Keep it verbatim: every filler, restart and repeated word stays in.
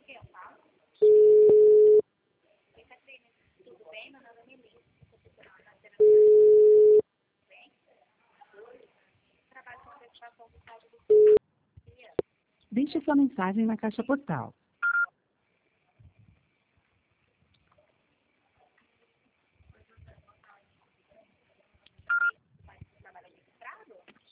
quem eu falo? Oi, Catrina, tudo bem? Meu nome é Melissa, profissional na terapia. Tudo bem? Trabalho com satisfação do estágio do dia. Deixe sua mensagem na caixa postal.